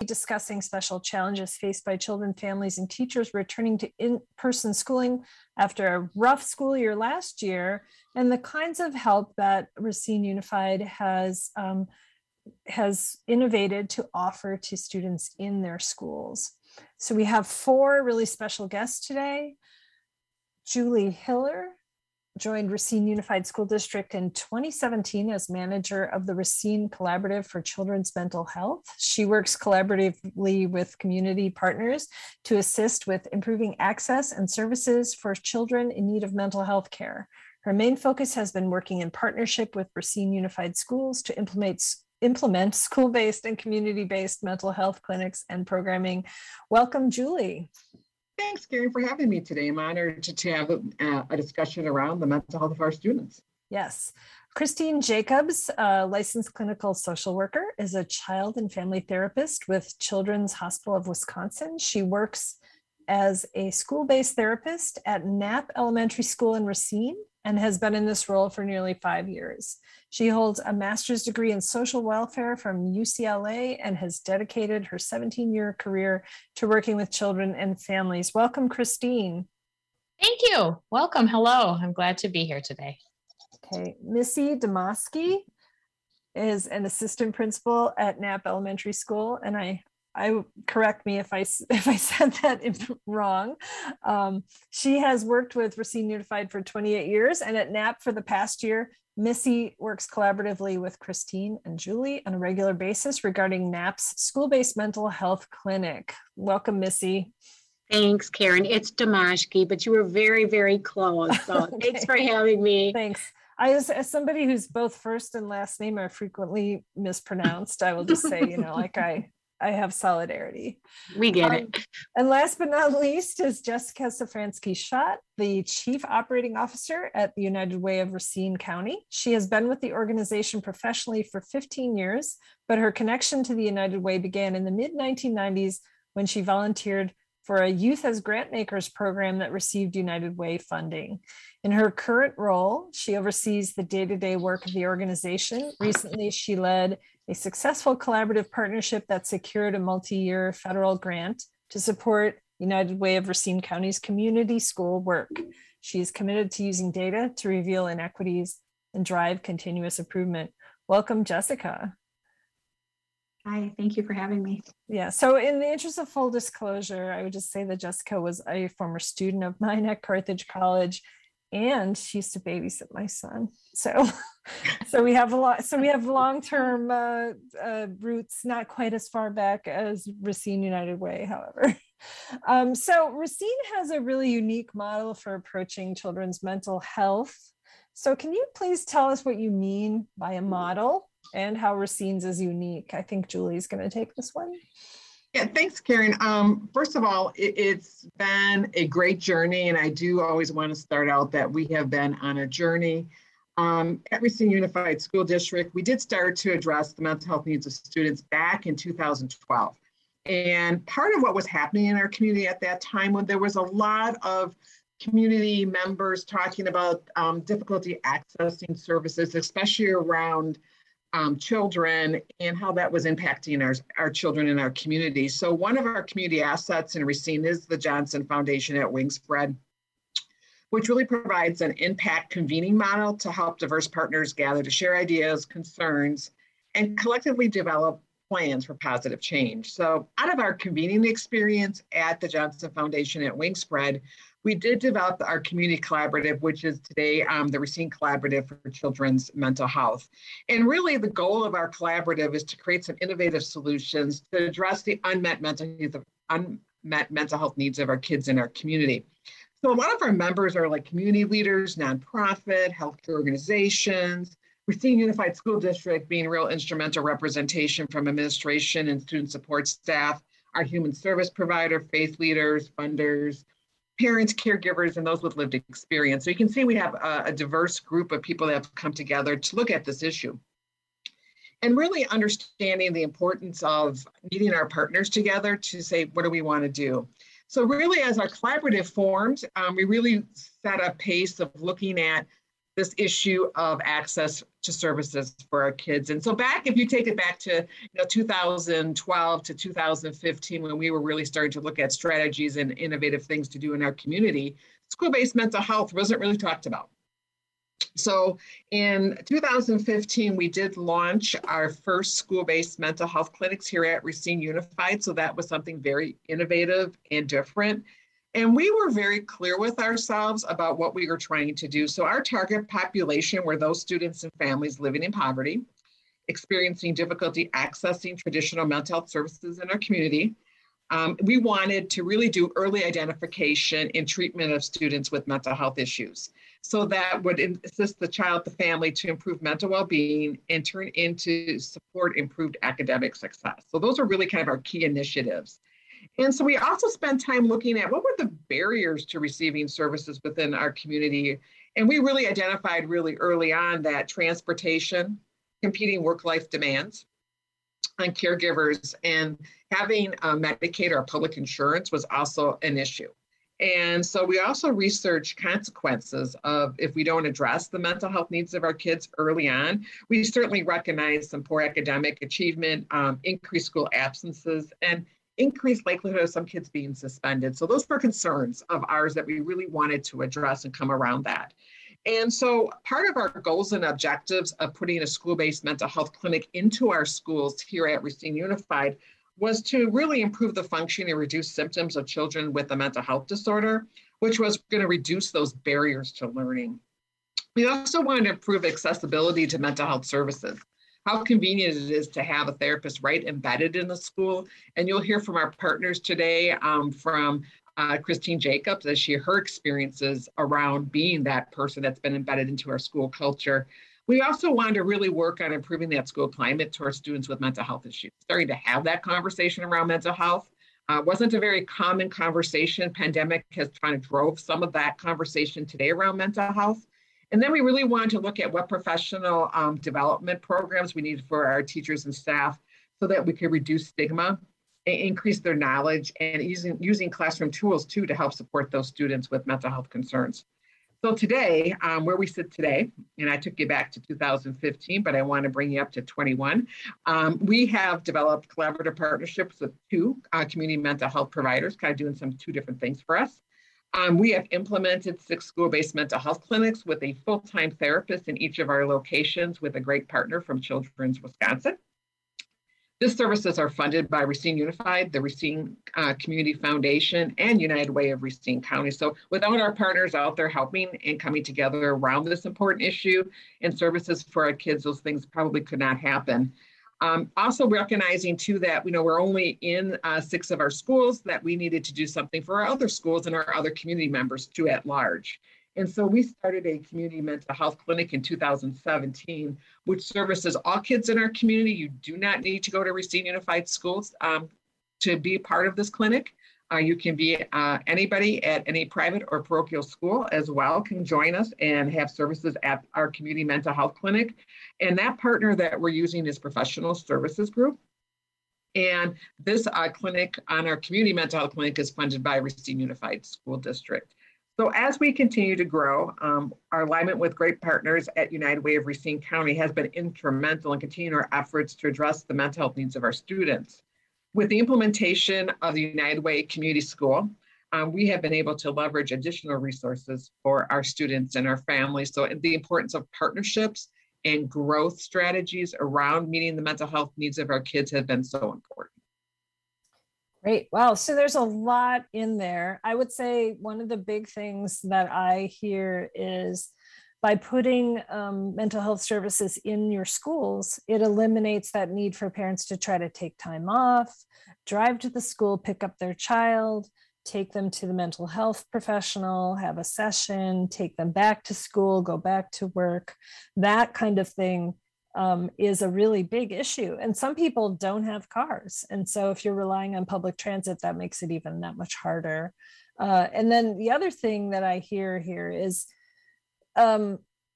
discussing special challenges faced by children, families, and teachers returning to in-person schooling after a rough school year last year, and the kinds of help that Racine Unified has innovated to offer to students in their schools. So we have 4 really special guests today. Julie Hiller joined Racine Unified School District in 2017 as manager of the Racine Collaborative for Children's Mental Health. She works collaboratively with community partners to assist with improving access and services for children in need of mental health care. Her main focus has been working in partnership with Racine Unified Schools to implement school-based and community-based mental health clinics and programming. Welcome, Julie. Thanks, Karen, for having me today. I'm honored to have a discussion around the mental health of our students. Yes. Christine Jacobs, a licensed clinical social worker, is a child and family therapist with Children's Hospital of Wisconsin. She works as a school-based therapist at Knapp Elementary School in Racine and has been in this role for nearly 5 years. She holds a master's degree in social welfare from UCLA and has dedicated her 17-year career to working with children and families. Welcome, Christine. Thank you. Welcome. Hello. I'm glad to be here today. Okay. Missy Demoski is an assistant principal at Knapp Elementary School, and I correct me if I said that wrong. She has worked with Racine Unified for 28 years, and at Knapp for the past year, Missy works collaboratively with Christine and Julie on a regular basis regarding Knapp's school-based mental health clinic. Welcome, Missy. Thanks, Karen. It's Demoski, but you were very, very close. So okay. Thanks for having me. Thanks. As somebody whose both first and last name are frequently mispronounced, I will just say, I have solidarity. We get it. And last but not least is Jessica Safransky-Schott, the Chief Operating Officer at the United Way of Racine County. She has been with the organization professionally for 15 years, but her connection to the United Way began in the mid-1990s when she volunteered for a Youth as Grantmakers program that received United Way funding. In her current role, she oversees the day-to-day work of the organization. Recently, she led a successful collaborative partnership that secured a multi-year federal grant to support United Way of Racine County's community school work. She is committed to using data to reveal inequities and drive continuous improvement. Welcome, Jessica. Hi, thank you for having me. Yeah, so in the interest of full disclosure, I would just say that Jessica was a former student of mine at Carthage College, and she used to babysit my son. So we have long-term roots, not quite as far back as Racine United Way, however. So Racine has a really unique model for approaching children's mental health. So can you please tell us what you mean by a model and how Racine's is unique? I think Julie's going to take this one. Yeah, thanks, Karen. First of all, it's been a great journey, and I do always want to start out that we have been on a journey. At Racine Unified School District, we did start to address the mental health needs of students back in 2012. And part of what was happening in our community at that time, when there was a lot of community members talking about difficulty accessing services, especially around children, and how that was impacting our children in our community. So one of our community assets in Racine is the Johnson Foundation at Wingspread, which really provides an impact convening model to help diverse partners gather to share ideas, concerns, and collectively develop plans for positive change. So out of our convening experience at the Johnson Foundation at Wingspread, we did develop our community collaborative, which is today the Racine Collaborative for Children's Mental Health. And really the goal of our collaborative is to create some innovative solutions to address the unmet mental health needs of our kids in our community. So a lot of our members are like community leaders, nonprofit, healthcare organizations, Racine Unified School District being real instrumental representation from administration and student support staff, our human service provider, faith leaders, funders, parents, caregivers, and those with lived experience. So you can see we have a diverse group of people that have come together to look at this issue. And really understanding the importance of meeting our partners together to say, what do we want to do? So really, as our collaborative formed, we really set a pace of looking at this issue of access to services for our kids. And so if you take it back to 2012 to 2015, when we were really starting to look at strategies and innovative things to do in our community, school-based mental health wasn't really talked about. So in 2015, we did launch our first school-based mental health clinics here at Racine Unified. So that was something very innovative and different. And we were very clear with ourselves about what we were trying to do. So our target population were those students and families living in poverty, experiencing difficulty accessing traditional mental health services in our community. We wanted to really do early identification and treatment of students with mental health issues. So that would assist the child, the family to improve mental well-being and turn into support improved academic success. So those are really kind of our key initiatives. And so we also spent time looking at what were the barriers to receiving services within our community. And we really identified really early on that transportation, competing work-life demands on caregivers, and having Medicaid or public insurance was also an issue. And so we also researched consequences of if we don't address the mental health needs of our kids early on. We certainly recognize some poor academic achievement, increased school absences, and increased likelihood of some kids being suspended. So those were concerns of ours that we really wanted to address and come around that. And so part of our goals and objectives of putting a school-based mental health clinic into our schools here at Racine Unified was to really improve the function and reduce symptoms of children with a mental health disorder, which was going to reduce those barriers to learning. We also wanted to improve accessibility to mental health services. How convenient it is to have a therapist right embedded in the school. And you'll hear from our partners today from Christine Jacobs as her experiences around being that person that's been embedded into our school culture. We also wanted to really work on improving that school climate to our students with mental health issues. Starting to have that conversation around mental health wasn't a very common conversation. Pandemic has kind of drove some of that conversation today around mental health. And then we really wanted to look at what professional development programs we need for our teachers and staff so that we could reduce stigma, increase their knowledge, and using classroom tools too to help support those students with mental health concerns. So today, where we sit today, and I took you back to 2015, but I want to bring you up to 21, we have developed collaborative partnerships with two community mental health providers, kind of doing two different things for us. We have implemented 6 school-based mental health clinics with a full-time therapist in each of our locations with a great partner from Children's Wisconsin. These services are funded by Racine Unified, the Racine Community Foundation, and United Way of Racine County. So without our partners out there helping and coming together around this important issue and services for our kids, those things probably could not happen. Also recognizing too that we're only in 6 of our schools, that we needed to do something for our other schools and our other community members too at large. And so we started a community mental health clinic in 2017, which services all kids in our community. You do not need to go to Racine Unified Schools to be part of this clinic. You can be anybody at any private or parochial school as well can join us and have services at our community mental health clinic. And that partner that we're using is Professional Services Group. And this clinic on our community mental health clinic is funded by Racine Unified School District. So as we continue to grow, our alignment with great partners at United Way of Racine County has been instrumental in continuing our efforts to address the mental health needs of our students. With the implementation of the United Way Community School, we have been able to leverage additional resources for our students and our families. So the importance of partnerships and growth strategies around meeting the mental health needs of our kids have been so important. Great. Wow. So there's a lot in there. I would say one of the big things that I hear is by putting mental health services in your schools, it eliminates that need for parents to try to take time off, drive to the school, pick up their child, take them to the mental health professional, have a session, take them back to school, go back to work. That kind of thing is a really big issue. And some people don't have cars. And so if you're relying on public transit, that makes it even that much harder. And then the other thing that I hear here is, and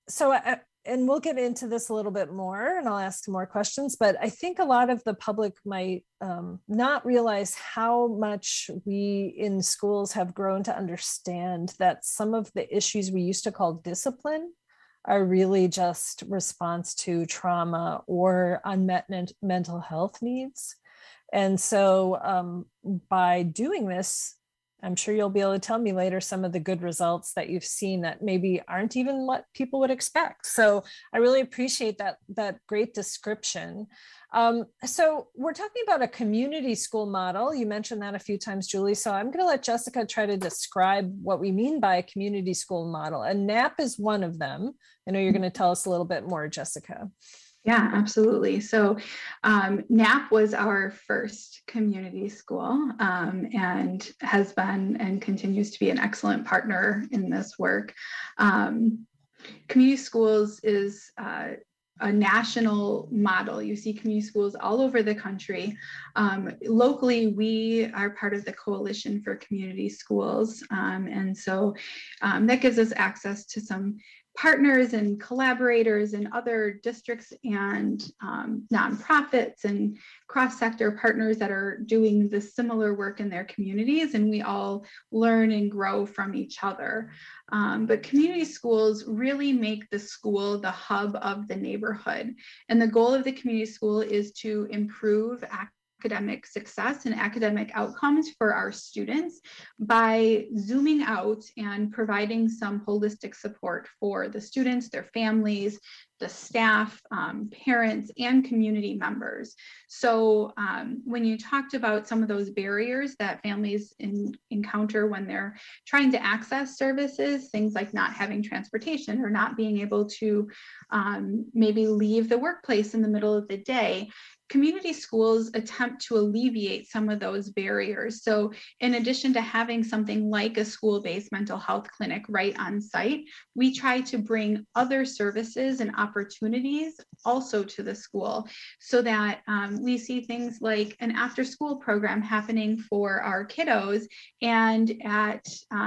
we'll get into this a little bit more and I'll ask more questions, but I think a lot of the public might not realize how much we in schools have grown to understand that some of the issues we used to call discipline are really just response to trauma or unmet mental health needs. And so by doing this, I'm sure you'll be able to tell me later some of the good results that you've seen that maybe aren't even what people would expect. So I really appreciate that great description. So we're talking about a community school model. You mentioned that a few times, Julie. So I'm going to let Jessica try to describe what we mean by a community school model. And NAP is one of them. I know you're going to tell us a little bit more, Jessica. Yeah, absolutely. So NAP was our first community school and has been and continues to be an excellent partner in this work. Community schools is a national model. You see community schools all over the country. Locally, we are part of the Coalition for Community Schools. And so that gives us access to some partners and collaborators and other districts and nonprofits and cross-sector partners that are doing the similar work in their communities, and we all learn and grow from each other. But community schools really make the school the hub of the neighborhood. And the goal of the community school is to improve academic success and academic outcomes for our students by zooming out and providing some holistic support for the students, their families, the staff, parents, and community members. So when you talked about some of those barriers that families encounter when they're trying to access services, things like not having transportation or not being able to maybe leave the workplace in the middle of the day, community schools attempt to alleviate some of those barriers. So in addition to having something like a school-based mental health clinic right on site, we try to bring other services and opportunities also to the school so that we see things like an after-school program happening for our kiddos, and at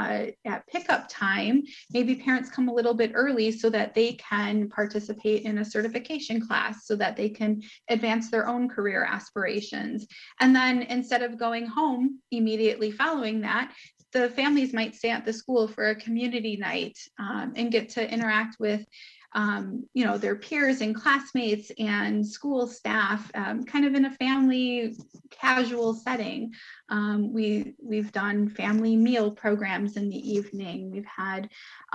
pickup time, maybe parents come a little bit early so that they can participate in a certification class so that they can advance their own career aspirations. And then instead of going home immediately following that, the families might stay at the school for a community night and get to interact with their peers and classmates and school staff, kind of in a family casual setting. We've done family meal programs in the evening. We've had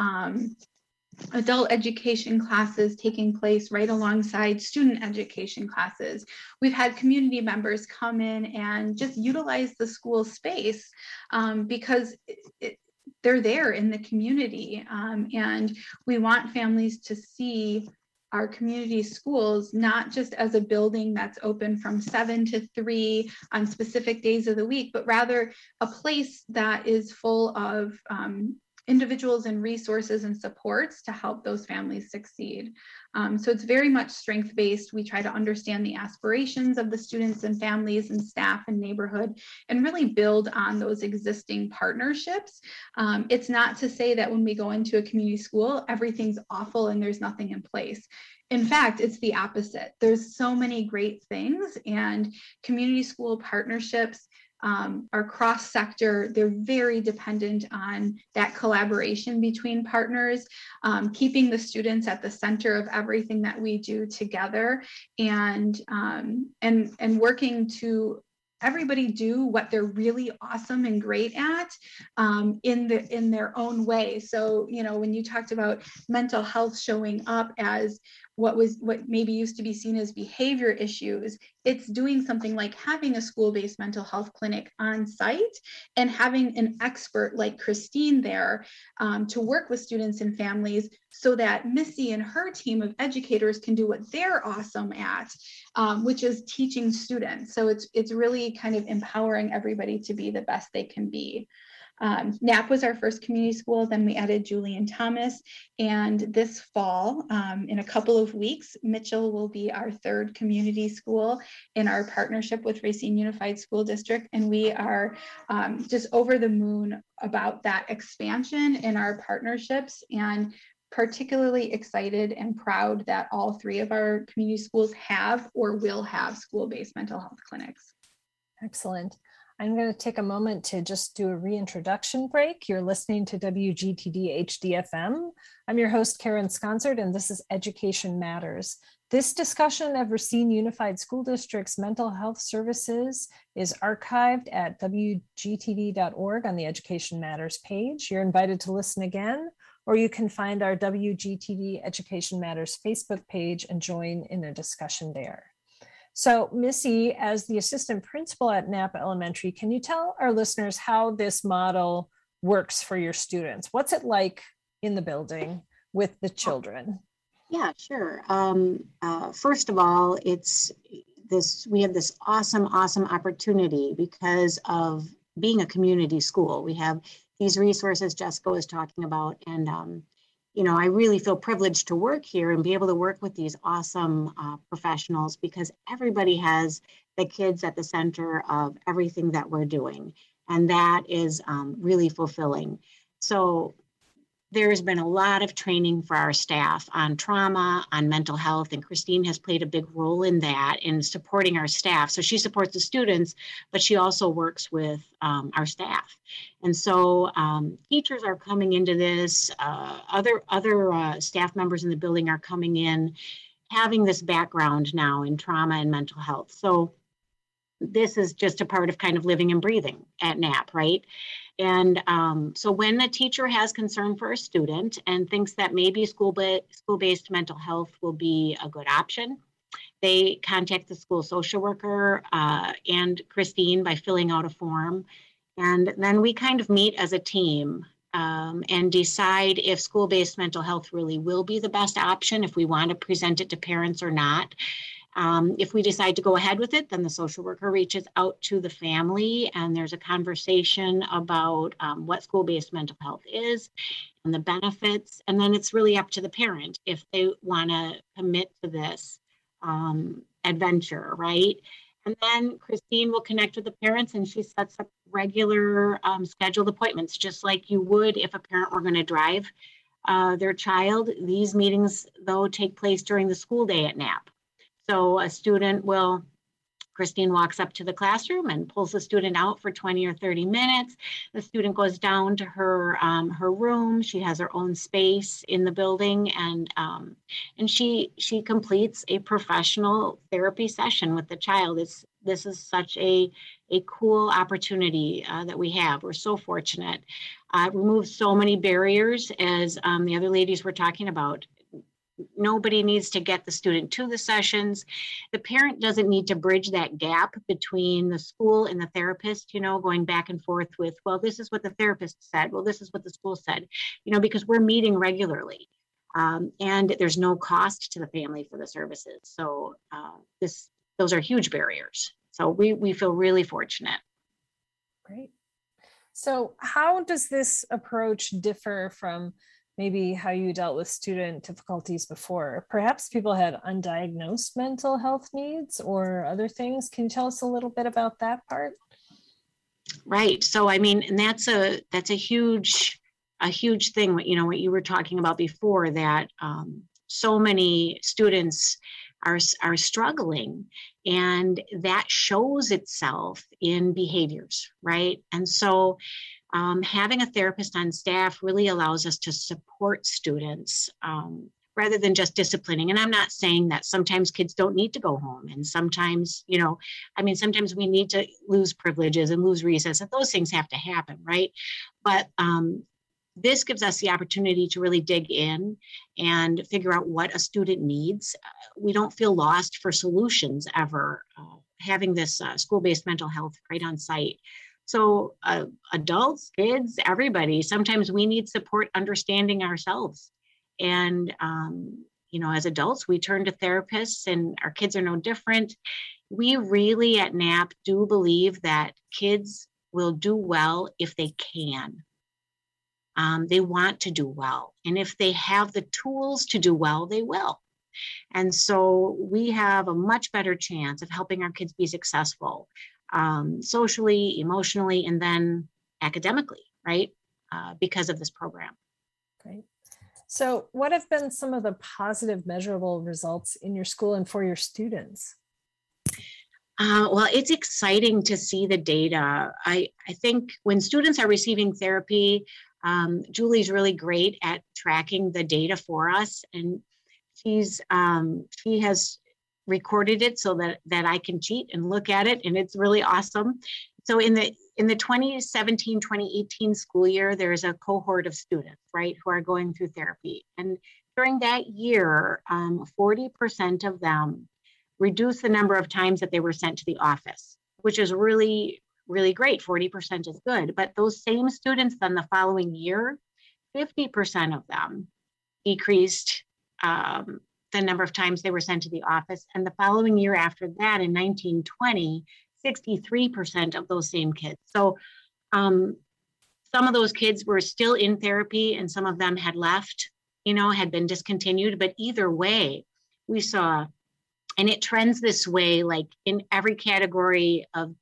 adult education classes taking place right alongside student education classes. We've had community members come in and just utilize the school space because they're there in the community. And we want families to see our community schools not just as a building that's open from 7 to 3 on specific days of the week, but rather a place that is full of individuals and resources and supports to help those families succeed. So it's very much strength-based. We try to understand the aspirations of the students and families and staff and neighborhood and really build on those existing partnerships. It's not to say that when we go into a community school, everything's awful and there's nothing in place. In fact, it's the opposite. There's so many great things, and community school partnerships are cross-sector. They're very dependent on that collaboration between partners, keeping the students at the center of everything that we do together, and working to everybody do what they're really awesome and great at in their own way. So, when you talked about mental health showing up as what maybe used to be seen as behavior issues, it's doing something like having a school-based mental health clinic on site and having an expert like Christine there to work with students and families so that Missy and her team of educators can do what they're awesome at, which is teaching students. So it's really kind of empowering everybody to be the best they can be. NAP was our first community school, then we added Julian Thomas, and this fall, in a couple of weeks, Mitchell will be our third community school in our partnership with Racine Unified School District, and we are just over the moon about that expansion in our partnerships, and particularly excited and proud that all 3 of our community schools have or will have school-based mental health clinics. Excellent. I'm going to take a moment to just do a reintroduction break. You're listening to WGTD HD-FM. I'm your host, Karen Sconzert, and this is Education Matters. This discussion of Racine Unified School District's mental health services is archived at WGTD.org on the Education Matters page. You're invited to listen again, or you can find our WGTD Education Matters Facebook page and join in a discussion there. So Missy, as the assistant principal at Knapp Elementary, can you tell our listeners how this model works for your students? What's it like in the building with the children? Yeah, sure. First of all, we have this awesome opportunity because of being a community school. We have these resources Jessica was talking about, and I really feel privileged to work here and be able to work with these awesome professionals, because everybody has the kids at the center of everything that we're doing. And that is really fulfilling. So there's been a lot of training for our staff on trauma, on mental health, and Christine has played a big role in that, in supporting our staff. So she supports the students, but she also works with our staff. And so teachers are coming into this, other staff members in the building are coming in, having this background now in trauma and mental health. So this is just a part of kind of living and breathing at Knapp, right? And so when the teacher has concern for a student and thinks that maybe school-based mental health will be a good option, they contact the school social worker and Christine by filling out a form. And then we kind of meet as a team and decide if school-based mental health really will be the best option, if we want to present it to parents or not. If we decide to go ahead with it, then the social worker reaches out to the family and there's a conversation about what school-based mental health is and the benefits. And then it's really up to the parent if they want to commit to this adventure, right? And then Christine will connect with the parents and she sets up regular scheduled appointments, just like you would if a parent were going to drive their child. These meetings, though, take place during the school day at Knapp. So Christine walks up to the classroom and pulls the student out for 20 or 30 minutes. The student goes down to her room. She has her own space in the building, and she completes a professional therapy session with the child. This is such a cool opportunity that we have. We're so fortunate. It removes so many barriers, as the other ladies were talking about. Nobody needs to get the student to the sessions. The parent doesn't need to bridge that gap between the school and the therapist, going back and forth with, well, this is what the therapist said. Well, this is what the school said, because we're meeting regularly. And there's no cost to the family for the services. So those are huge barriers. So we feel really fortunate. Great. So how does this approach differ from maybe how you dealt with student difficulties before? Perhaps people had undiagnosed mental health needs or other things. Can you tell us a little bit about that part? Right. So, and that's a huge thing, what you were talking about before, that so many students are struggling, and that shows itself in behaviors, right? And so having a therapist on staff really allows us to support students rather than just disciplining. And I'm not saying that sometimes kids don't need to go home, and sometimes, sometimes we need to lose privileges and lose recess, and those things have to happen, right? But this gives us the opportunity to really dig in and figure out what a student needs. We don't feel lost for solutions ever, having this school-based mental health right on site. So adults, kids, everybody, sometimes we need support understanding ourselves. And, as adults, we turn to therapists, and our kids are no different. We really at Knapp do believe that kids will do well if they can. They want to do well. And if they have the tools to do well, they will. And so we have a much better chance of helping our kids be successful socially, emotionally, and then academically, right? Because of this program. Great. So what have been some of the positive measurable results in your school and for your students? Well, it's exciting to see the data. I think when students are receiving therapy, Julie's really great at tracking the data for us, and she has recorded it so that I can cheat and look at it, and it's really awesome. So in the 2017-2018 school year, there's a cohort of students, right, who are going through therapy, and during that year, 40% of them reduced the number of times that they were sent to the office, which is really, really great. 40% is good. But those same students then the following year, 50% of them decreased the number of times they were sent to the office. And the following year after that, in 1920, 63% of those same kids. So some of those kids were still in therapy and some of them had left, had been discontinued. But either way, we saw, and it trends this way, like in every category of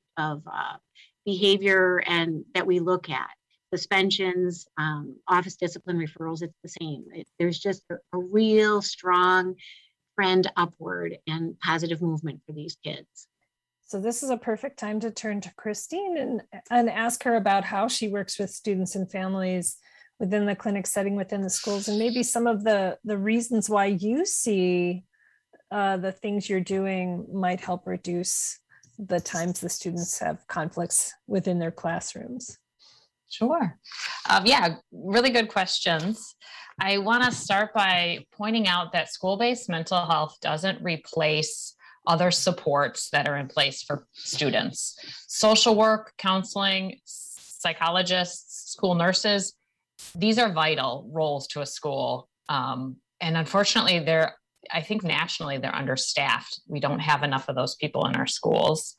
behavior and that we look at, suspensions, office discipline referrals, it's the same. There's just a real strong trend upward and positive movement for these kids. So this is a perfect time to turn to Christine and ask her about how she works with students and families within the clinic setting within the schools, and maybe some of the reasons why you see the things you're doing might help reduce the times the students have conflicts within their classrooms. Sure. Yeah, really good questions. I want to start by pointing out that school-based mental health doesn't replace other supports that are in place for students. Social work, counseling, psychologists, school nurses, these are vital roles to a school. And unfortunately, I think nationally they're understaffed. We don't have enough of those people in our schools.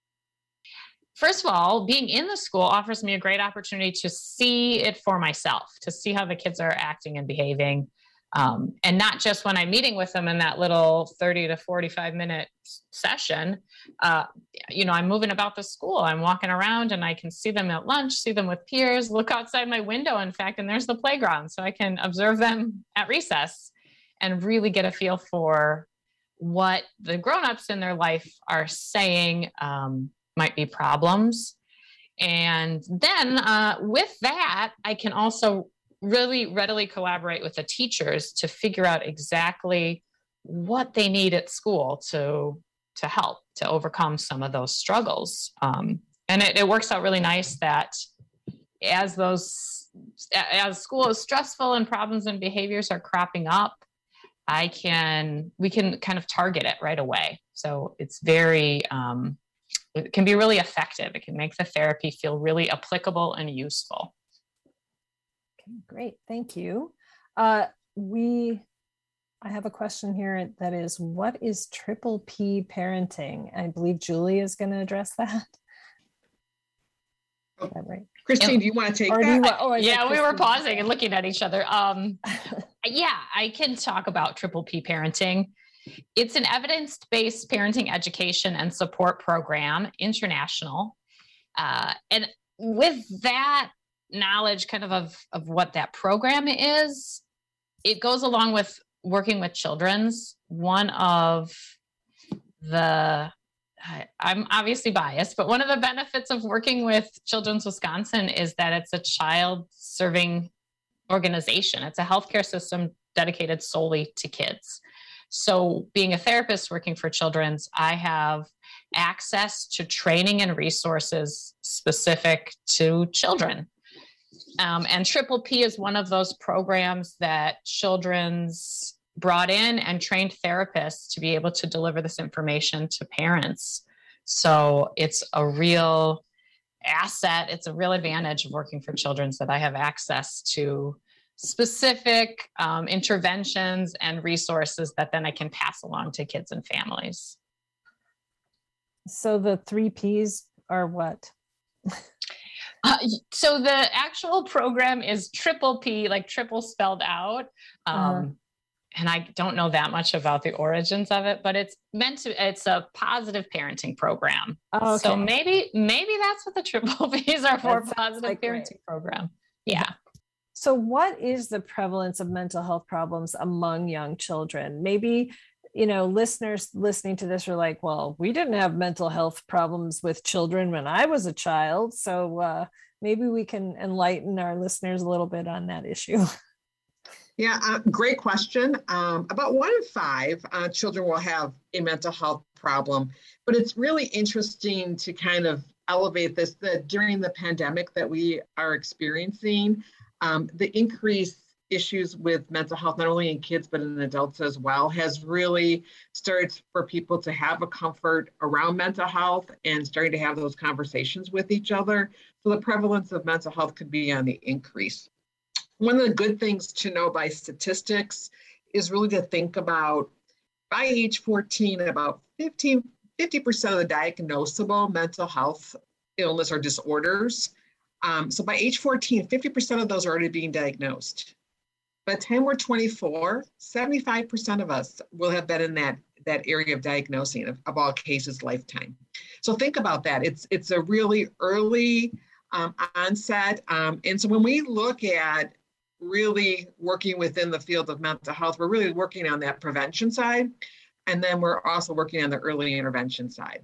First of all, being in the school offers me a great opportunity to see it for myself, to see how the kids are acting and behaving. And not just when I'm meeting with them in that little 30 to 45 minute session. I'm moving about the school. I'm walking around and I can see them at lunch, see them with peers, look outside my window, in fact, and there's the playground. So I can observe them at recess and really get a feel for what the grownups in their life are saying might be problems. And then with that, I can also really readily collaborate with the teachers to figure out exactly what they need at school to help to overcome some of those struggles. And it works out really nice that as school is stressful and problems and behaviors are cropping up, we can kind of target it right away. So it's very, it can be really effective. It can make the therapy feel really applicable and useful. Okay, great. Thank you. I have a question here that is, what is triple P parenting? I believe Julie is going to address that. Is that right? Christine, do you want to take that? Yeah, we were pausing and looking at each other. Yeah, I can talk about triple P parenting. It's an evidence-based parenting education and support program, international. And with that knowledge kind of what that program is, it goes along with working with children's. One of the, I'm obviously biased, but one of the benefits of working with Children's Wisconsin is that it's a child-serving organization. It's a healthcare system dedicated solely to kids. So being a therapist working for Children's, I have access to training and resources specific to children. And Triple P is one of those programs that Children's brought in and trained therapists to be able to deliver this information to parents. So it's a real asset. It's a real advantage of working for Children's that I have access to specific interventions and resources that then I can pass along to kids and families. So the 3 Ps are what? So the actual program is Triple P, like triple spelled out. And I don't know that much about the origins of it, but it's a positive parenting program. Oh, okay. So maybe that's what the triple Ps are for, positive parenting program. Yeah. So what is the prevalence of mental health problems among young children? Maybe listeners listening to this are like, well, we didn't have mental health problems with children when I was a child. So maybe we can enlighten our listeners a little bit on that issue. Yeah, great question. About 1 in 5 children will have a mental health problem, but it's really interesting to kind of elevate this, that during the pandemic that we are experiencing, the increased issues with mental health, not only in kids, but in adults as well, has really started for people to have a comfort around mental health and starting to have those conversations with each other. So the prevalence of mental health could be on the increase. One of the good things to know by statistics is really to think about by age 14, about 50% of the diagnosable mental health illness or disorders. So by age 14, 50% of those are already being diagnosed. By the time we're 24, 75% of us will have been in that area of diagnosing of all cases lifetime. So think about that. It's a really early onset. And so when we look at really working within the field of mental health, we're really working on that prevention side. And then we're also working on the early intervention side.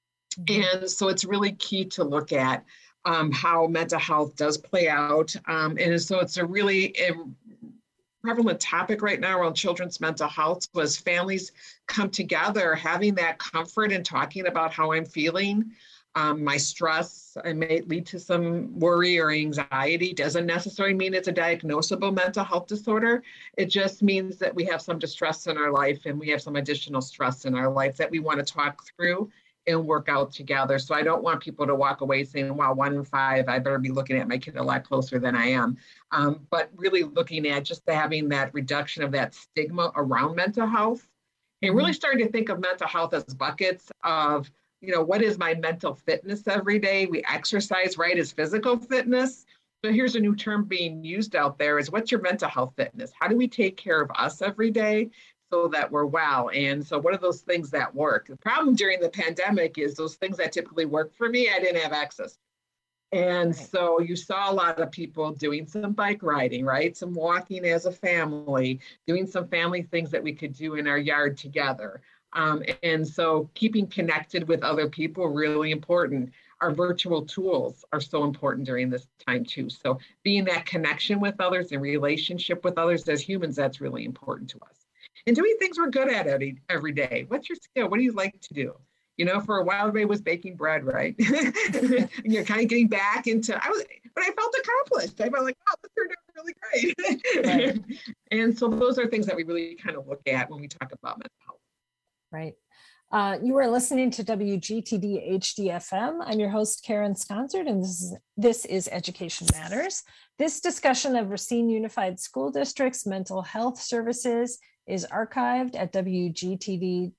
And so it's really key to look at how mental health does play out. And so it's a really prevalent topic right now around children's mental health. So as families come together, having that comfort and talking about how I'm feeling, my stress, it may lead to some worry or anxiety. Doesn't necessarily mean it's a diagnosable mental health disorder. It just means that we have some distress in our life and we have some additional stress in our life that we want to talk through and work out together. So I don't want people to walk away saying, wow, 1 in 5, I better be looking at my kid a lot closer than I am. But really looking at just having that reduction of that stigma around mental health and really starting to think of mental health as buckets of, what is my mental fitness every day? We exercise, right, as physical fitness. So here's a new term being used out there is what's your mental health fitness? How do we take care of us every day so that we're well? And so what are those things that work? The problem during the pandemic is those things that typically work for me, I didn't have access to. And so you saw a lot of people doing some bike riding, right? Some walking as a family, doing some family things that we could do in our yard together. And so keeping connected with other people, really important. Our virtual tools are so important during this time too. So being that connection with others and relationship with others as humans, that's really important to us. And doing things we're good at every day. What's your skill? What do you like to do? For a while, everybody was baking bread, right? You're kind of getting back into, but I felt accomplished. I felt like, oh, this turned out really great. Right. And so those are things that we really kind of look at when we talk about mental health. Right. You are listening to WGTD HD-FM. I'm your host, Karen Sconzert, and this is Education Matters. This discussion of Racine Unified School District's mental health services is archived at WGTD.org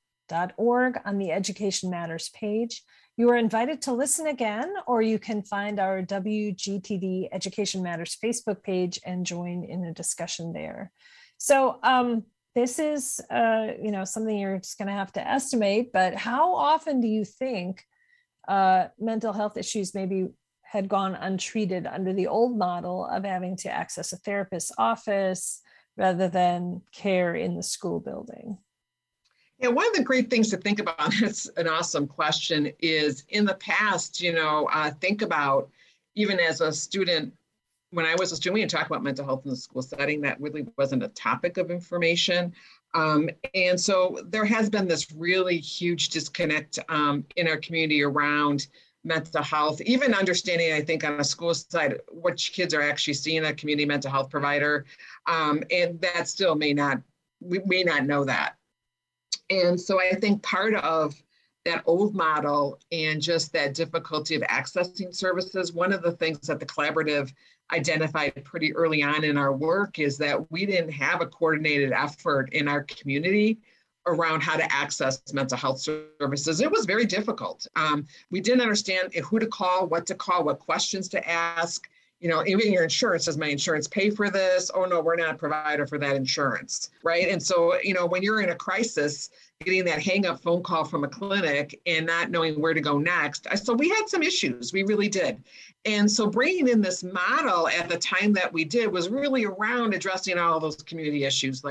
on the Education Matters page. You are invited to listen again, or you can find our WGTD Education Matters Facebook page and join in a discussion there. So, this is, something you're just going to have to estimate, but how often do you think mental health issues maybe had gone untreated under the old model of having to access a therapist's office rather than care in the school building? Yeah, one of the great things to think about, it's an awesome question, is in the past, think about even as a student, when I was a student, we didn't talk about mental health in the school setting. That really wasn't a topic of information. And so there has been this really huge disconnect in our community around mental health, even understanding, I think, on a school side, which kids are actually seeing a community mental health provider. And that still we may not know that. And so I think part of that old model and just that difficulty of accessing services, one of the things that the collaborative identified pretty early on in our work is that we didn't have a coordinated effort in our community around how to access mental health services. It was very difficult. We didn't understand who to call, what questions to ask. Even your insurance, does my insurance pay for this? Oh no, we're not a provider for that insurance, right? And so, when you're in a crisis, getting that hang-up phone call from a clinic and not knowing where to go next. So we had some issues, we really did. And so bringing in this model at the time that we did was really around addressing all of those community issues, like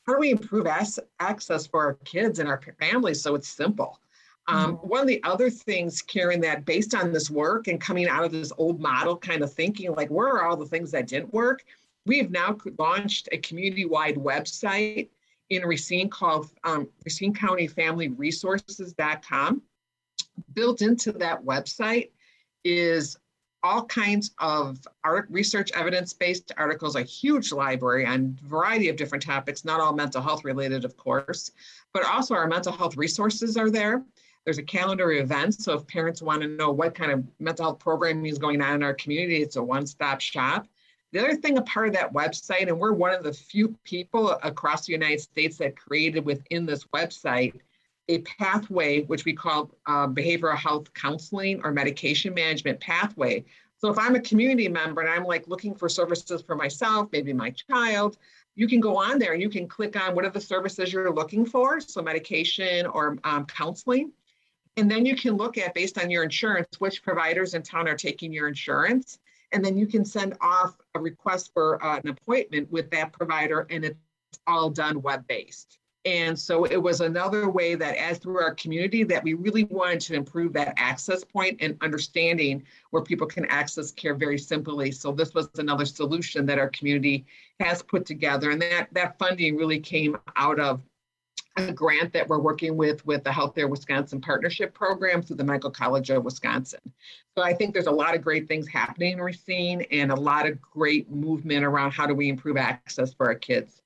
how do we improve access for our kids and our families so it's simple? One of the other things, Karen, that based on this work and coming out of this old model kind of thinking, like, where are all the things that didn't work? We've now launched a community-wide website in Racine called Racine County Family Resources.com. Built into that website is all kinds of research evidence-based articles, a huge library on a variety of different topics, not all mental health related, of course, but also our mental health resources are there. There's a calendar of events. So if parents want to know what kind of mental health programming is going on in our community, it's a one-stop shop. The other thing, a part of that website, and we're one of the few people across the United States that created within this website a pathway, which we call behavioral health counseling or medication management pathway. So if I'm a community member and I'm like looking for services for myself, maybe my child, you can go on there and you can click on what are the services you're looking for, so medication or counseling. And then you can look at, based on your insurance, which providers in town are taking your insurance. And then you can send off a request for an appointment with that provider, and it's all done web-based. And so it was another way that, as through our community, that we really wanted to improve that access point and understanding where people can access care very simply. So this was another solution that our community has put together. And that funding really came out of a grant that we're working with the Healthier Wisconsin Partnership Program through the Medical College of Wisconsin. So I think there's a lot of great things happening in Racine and a lot of great movement around how do we improve access for our kids.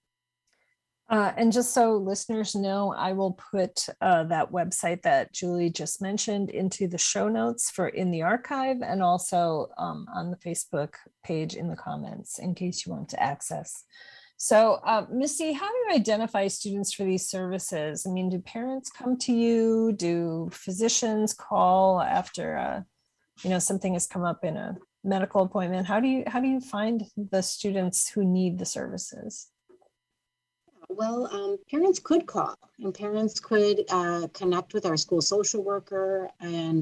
And just so listeners know, I will put that website that Julie just mentioned into the show notes for in the archive, and also on the Facebook page in the comments in case you want to access. So Missy, how do you identify students for these services? I mean, do parents come to you? Do physicians call after something has come up in a medical appointment? How do you find the students who need the services? Well, parents could call, and parents could connect with our school social worker, and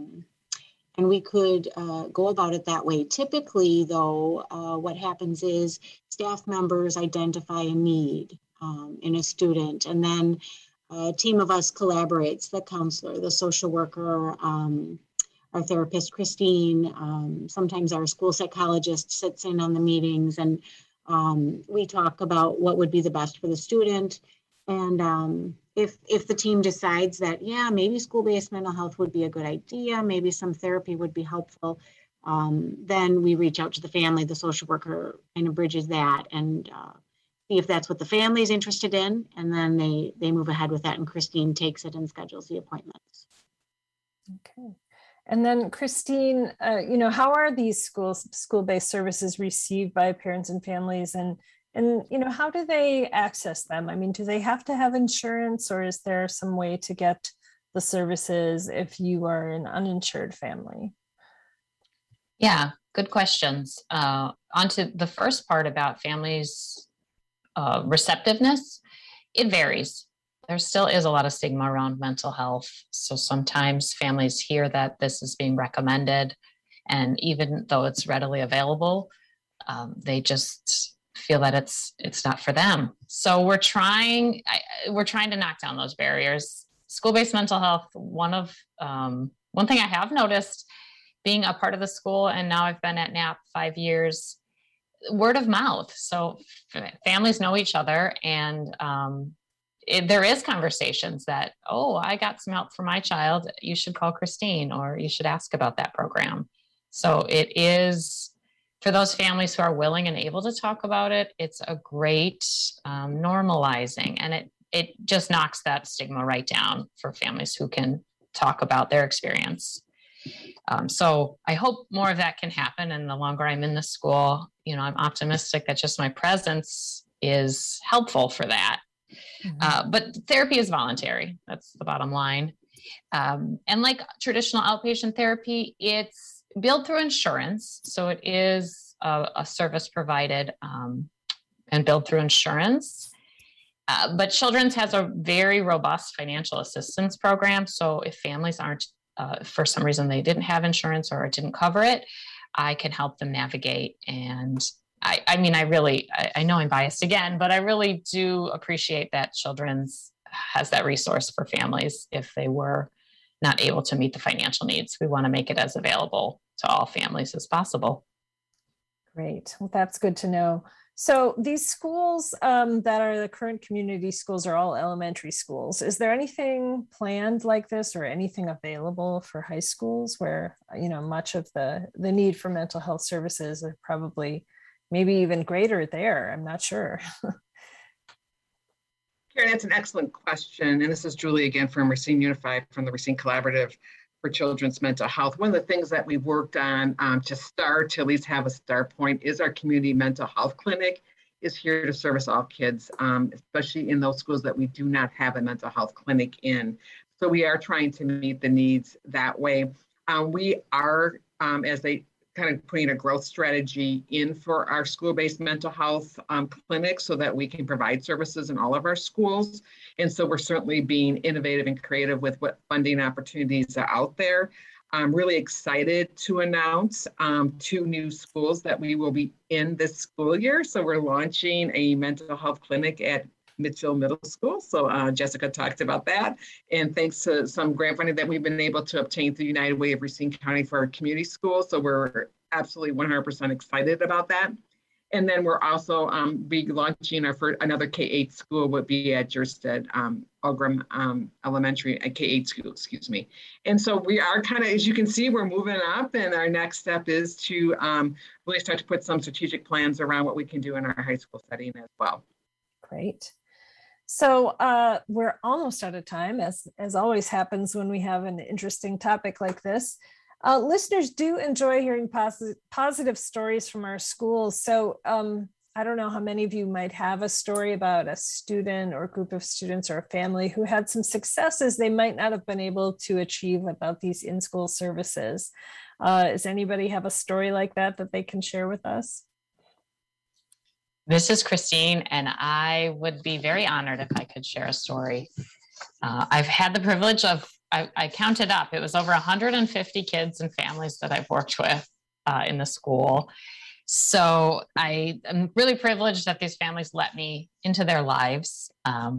we could go about it that way. Typically, though, what happens is staff members identify a need in a student, and then a team of us collaborates, the counselor, the social worker, our therapist, Christine, sometimes our school psychologist sits in on the meetings, and we talk about what would be the best for the student. And if the team decides that, yeah, maybe school-based mental health would be a good idea, maybe some therapy would be helpful, then we reach out to the family. The social worker kind of bridges that and see if that's what the family is interested in. And then they move ahead with that, and Christine takes it and schedules the appointments. Okay. And then Christine, how are these school-based services received by parents and families, and how do they access them? I mean, do they have to have insurance, or is there some way to get the services if you are an uninsured family? Yeah, good questions. On to the first part about families' receptiveness, it varies. There still is a lot of stigma around mental health. So sometimes families hear that this is being recommended, and even though it's readily available, they just feel that it's not for them. So we're trying to knock down those barriers. School-based mental health, one thing I have noticed being a part of the school, and now I've been at NAP 5 years, word of mouth. So families know each other, and there is conversations that, oh, I got some help for my child, you should call Christine, or you should ask about that program. So it is, for those families who are willing and able to talk about it, it's a great normalizing, and it just knocks that stigma right down for families who can talk about their experience. So I hope more of that can happen, and the longer I'm in the school, I'm optimistic that just my presence is helpful for that. But therapy is voluntary. That's the bottom line. And like traditional outpatient therapy, it's billed through insurance. So it is a service provided and billed through insurance. But Children's has a very robust financial assistance program. So if families aren't, for some reason they didn't have insurance or it didn't cover it, I can help them navigate and I mean, I know I'm biased again, but I really do appreciate that Children's has that resource for families if they were not able to meet the financial needs. We want to make it as available to all families as possible. Great. Well, that's good to know. So these schools that are the current community schools are all elementary schools. Is there anything planned like this or anything available for high schools where, much of the need for mental health services are probably maybe even greater there? I'm not sure. Karen, that's an excellent question. And this is Julie again from Racine Unified, from the Racine Collaborative for Children's Mental Health. One of the things that we worked on to at least have a start point is our community mental health clinic is here to service all kids, especially in those schools that we do not have a mental health clinic in. So we are trying to meet the needs that way. We are, as they kind of putting a growth strategy in for our school-based mental health clinic so that we can provide services in all of our schools. And so we're certainly being innovative and creative with what funding opportunities are out there. I'm really excited to announce 2 new schools that we will be in this school year. So we're launching a mental health clinic at Mitchell Middle School. So Jessica talked about that. And thanks to some grant funding that we've been able to obtain through United Way of Racine County for our community schools. So we're absolutely 100% excited about that. And then we're also be launching another K-8 school would be at Jerstead Algram Elementary, a K-8 school, excuse me. And so we are kind of, as you can see, we're moving up, and our next step is to really start to put some strategic plans around what we can do in our high school setting as well. Great. So we're almost out of time, as always happens when we have an interesting topic like this. Listeners do enjoy hearing positive stories from our schools. So I don't know how many of you might have a story about a student or a group of students or a family who had some successes they might not have been able to achieve about these in-school services. Does anybody have a story like that they can share with us? This is Christine, and I would be very honored if I could share a story. I've had the privilege of, I counted up, it was over 150 kids and families that I've worked with in the school. So I am really privileged that these families let me into their lives.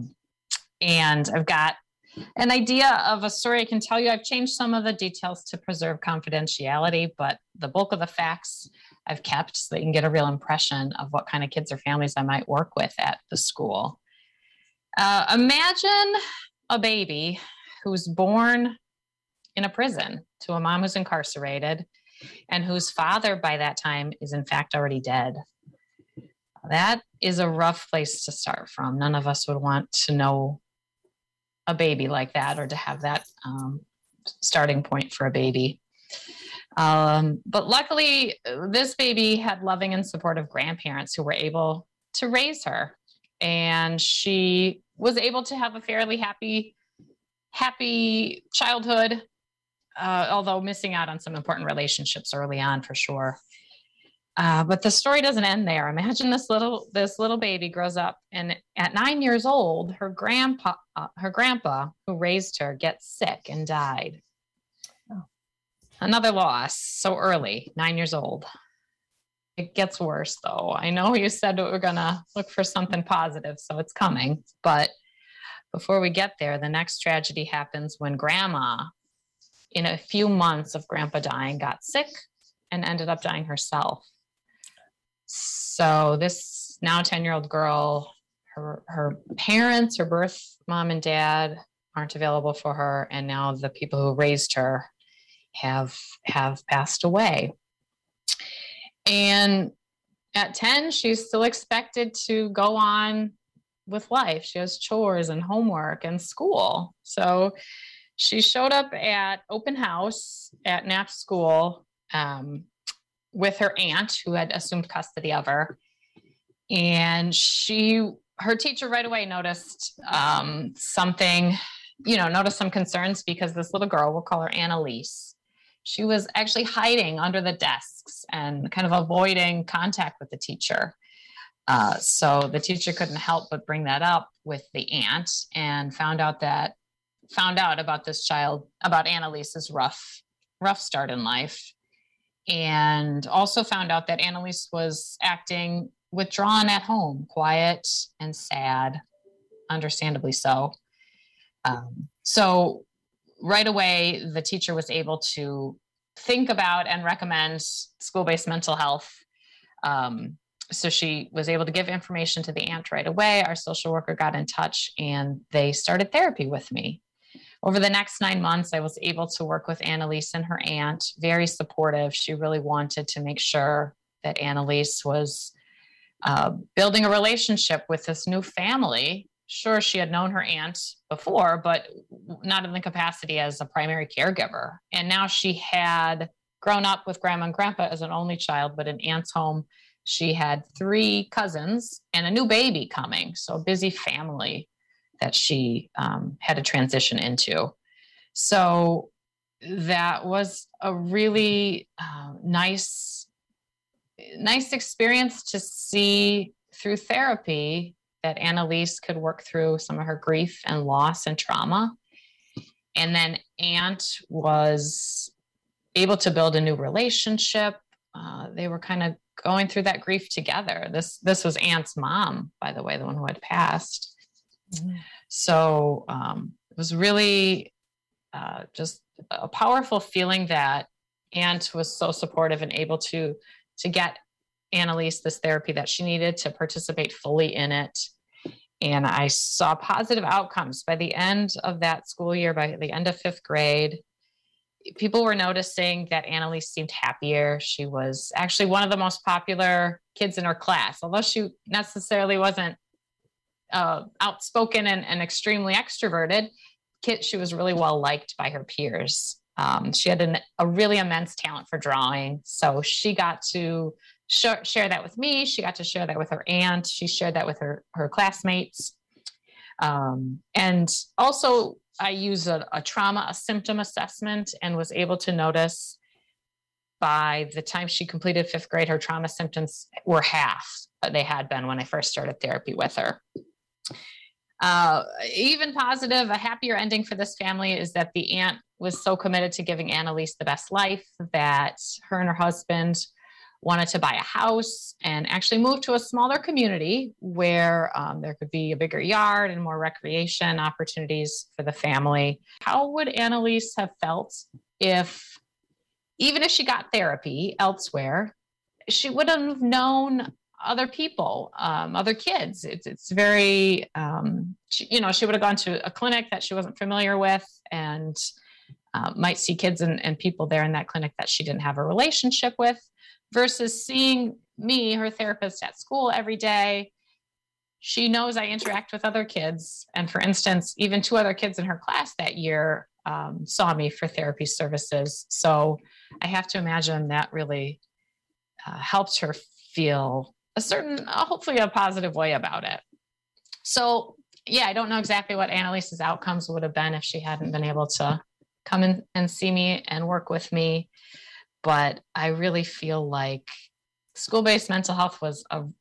And I've got an idea of a story I can tell you. I've changed some of the details to preserve confidentiality, but the bulk of the facts I've kept so that you can get a real impression of what kind of kids or families I might work with at the school. Imagine a baby who's born in a prison to a mom who's incarcerated and whose father by that time is in fact already dead. That is a rough place to start from. None of us would want to know a baby like that or to have that starting point for a baby. But luckily, this baby had loving and supportive grandparents who were able to raise her. And she was able to have a fairly happy childhood, although missing out on some important relationships early on for sure. But the story doesn't end there. Imagine this little baby grows up, and at 9 years old, her grandpa who raised her gets sick and died. Another loss so early, 9 years old. It gets worse though. I know you said we're gonna look for something positive, so it's coming. But before we get there, the next tragedy happens when grandma, in a few months of grandpa dying, got sick and ended up dying herself. So this now 10-year-old girl, her parents, her birth mom and dad aren't available for her. And now the people who raised her have passed away. And at 10, she's still expected to go on with life. She has chores and homework and school. So she showed up at open house at Knapp School with her aunt who had assumed custody of her. And her teacher right away noticed noticed some concerns because this little girl, we'll call her Annalise, she was actually hiding under the desks and kind of avoiding contact with the teacher. So the teacher couldn't help but bring that up with the aunt and found out about this child, about Annalise's rough start in life. and also found out that Annalise was acting withdrawn at home, quiet and sad, understandably so. So right away, the teacher was able to think about and recommend school-based mental health. So she was able to give information to the aunt right away. Our social worker got in touch and they started therapy with me. Over the next 9 months, I was able to work with Annalise and her aunt, very supportive. She really wanted to make sure that Annalise was building a relationship with this new family. Sure, she had known her aunt before, but not in the capacity as a primary caregiver. And now she had grown up with grandma and grandpa as an only child, but in aunt's home, she had 3 cousins and a new baby coming. So a busy family that she had to transition into. So that was a really nice experience to see through therapy that Annalise could work through some of her grief and loss and trauma. And then Aunt was able to build a new relationship. They were kind of going through that grief together. This was Aunt's mom, by the way, the one who had passed. Mm-hmm. So it was really just a powerful feeling that Aunt was so supportive and able to get Annalise this therapy that she needed to participate fully in it. And I saw positive outcomes by the end of that school year. By the end of 5th grade, people were noticing that Annalise seemed happier. She was actually one of the most popular kids in her class, although she necessarily wasn't outspoken and extremely extroverted. She was really well liked by her peers. She had a really immense talent for drawing. So she got to share that with me. She got to share that with her aunt. She shared that with her classmates. And also I used a symptom assessment and was able to notice by the time she completed 5th grade, her trauma symptoms were half they had been when I first started therapy with her. Even positive, a happier ending for this family is that the aunt was so committed to giving Annalise the best life that her and her husband wanted to buy a house and actually move to a smaller community where there could be a bigger yard and more recreation opportunities for the family. How would Annalise have felt if, even if she got therapy elsewhere, she would have known other people, other kids? It's very, she would have gone to a clinic that she wasn't familiar with and might see kids and people there in that clinic that she didn't have a relationship with, versus seeing me, her therapist, at school every day. She knows I interact with other kids. And for instance, even 2 other kids in her class that year saw me for therapy services. So I have to imagine that really helped her feel hopefully a positive way about it. So yeah, I don't know exactly what Annalise's outcomes would have been if she hadn't been able to come in and see me and work with me. But I really feel like school-based mental health was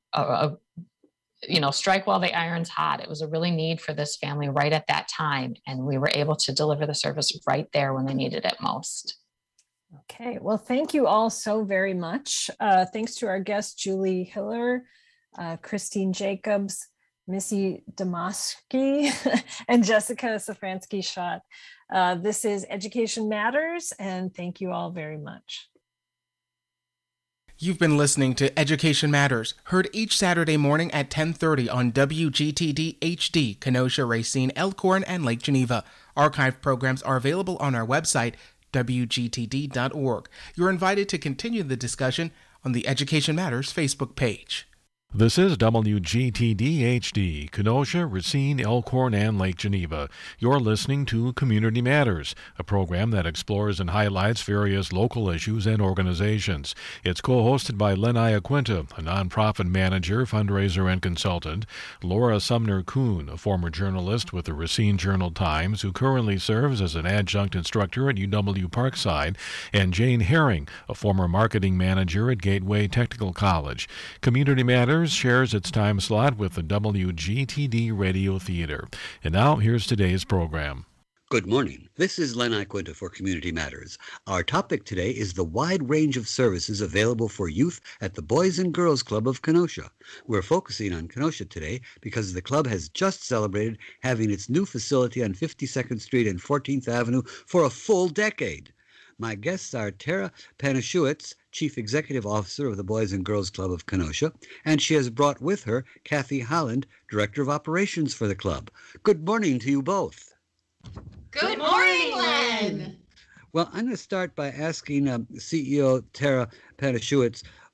strike while the iron's hot. It was a really need for this family right at that time. And we were able to deliver the service right there when they needed it most. Okay, well, thank you all so very much. Thanks to our guests, Julie Hiller, Christine Jacobs, Missy Damaski, and Jessica Safransky-Schott. This is Education Matters, and thank you all very much. You've been listening to Education Matters, heard each Saturday morning at 10:30 on WGTD HD, Kenosha, Racine, Elkhorn, and Lake Geneva. Archived programs are available on our website, WGTD.org. You're invited to continue the discussion on the Education Matters Facebook page. This is WGTD HD, Kenosha, Racine, Elkhorn, and Lake Geneva. You're listening to Community Matters, a program that explores and highlights various local issues and organizations. It's co-hosted by Len Iaquinta, a nonprofit manager, fundraiser, and consultant, Laura Sumner-Kuhn, a former journalist with the Racine Journal-Times, who currently serves as an adjunct instructor at UW Parkside, and Jane Herring, a former marketing manager at Gateway Technical College. Community Matters shares its time slot with the WGTD Radio Theater. And now, here's today's program. Good morning. This is Len Iquinta for Community Matters. Our topic today is the wide range of services available for youth at the Boys and Girls Club of Kenosha. We're focusing on Kenosha today because the club has just celebrated having its new facility on 52nd Street and 14th Avenue for a full decade. My guests are Tara Panasiewicz, Chief Executive Officer of the Boys and Girls Club of Kenosha, and she has brought with her Kathy Holland, Director of Operations for the club. Good morning to you both. Good morning, Len. Well, I'm going to start by asking CEO Tara Panasiewicz,